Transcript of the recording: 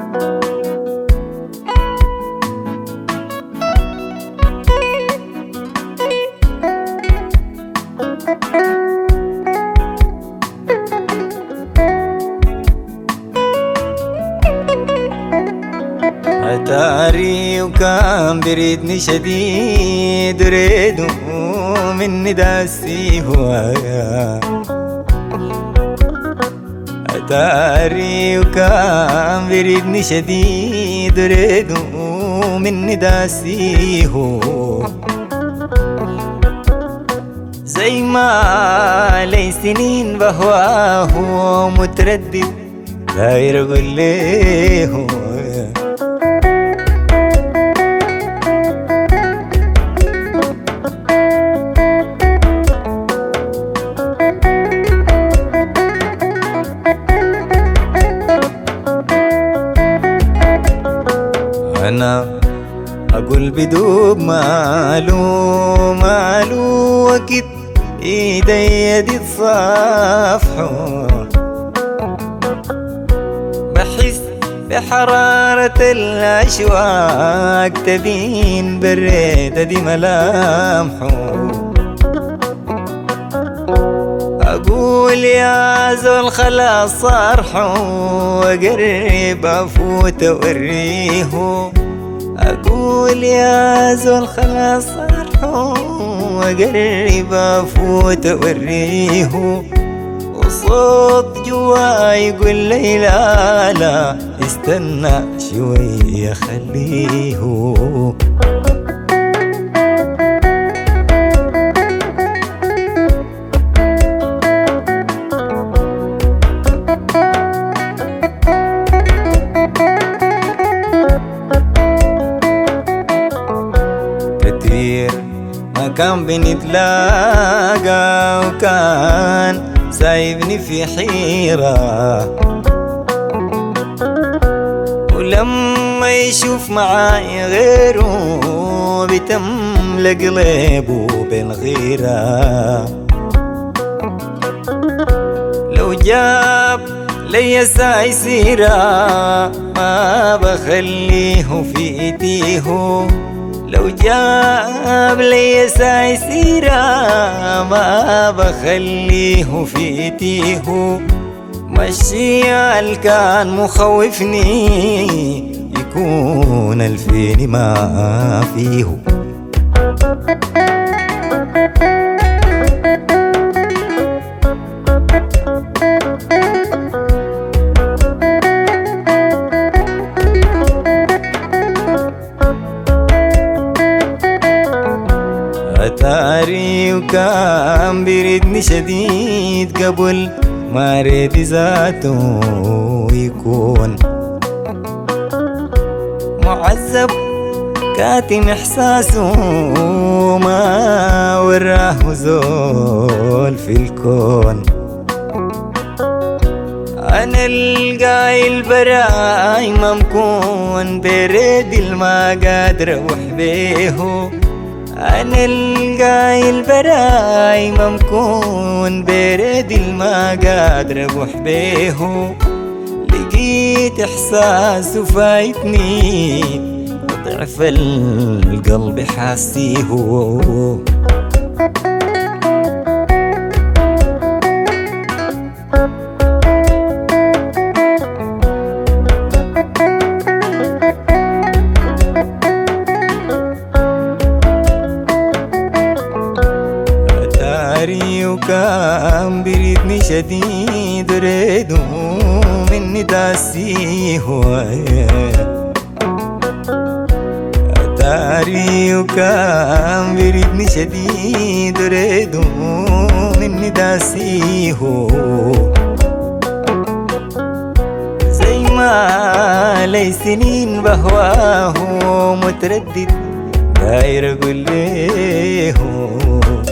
عتاري وكان بريدني شديد وريده مني داسي هوايا. عتاري وكان بريدني شديد وريده مني داسي هو زي ما لي سنين بهواه متردد داير اقول ليه أنا أقول بدوب مالو وكد إيدي دي تصافحوا. بحس بحرارة الأشواق تبين بالريدة دي ملامحه. أقول يا زول خلاص صارحه وقرب أفوت أوريه. أقول يا زول خلاص صارحه وقرب أفوت أوريه. وصوت جوا يقول لي لا لا استنى شوية خليه. كتير ما كان بنتلاقى وكان سايبني في حيرة. ولما يشوف معاي غيره بتملى قلبه بالغيرة. لو جاب لي ساي سيرة ما بخليه في ايديه. لو جاب لي ساي سيرة ما بخليه في ايديه. مشيال كان مخوفني يكون الفين ما فيه. عتاري وكان بيردني شديد قبل ما ريد ذاته يكون معذب كاتم إحساسه ما وراه زول في الكون. أنا القايل براي ممكون بريد الما قادر أروح بيه. أنا القايل براي ممكون بريد الما قادر أروح بيه. لقيت إحساسه فايتني ضعف القلب حاسيه. عتاري وكان بريدني شديد وريده مني داسي هوايا. عتاري وكان بريدني شديد وريده مني داسي هو زي ما لي سنين بهواه متردد داير اقول ليه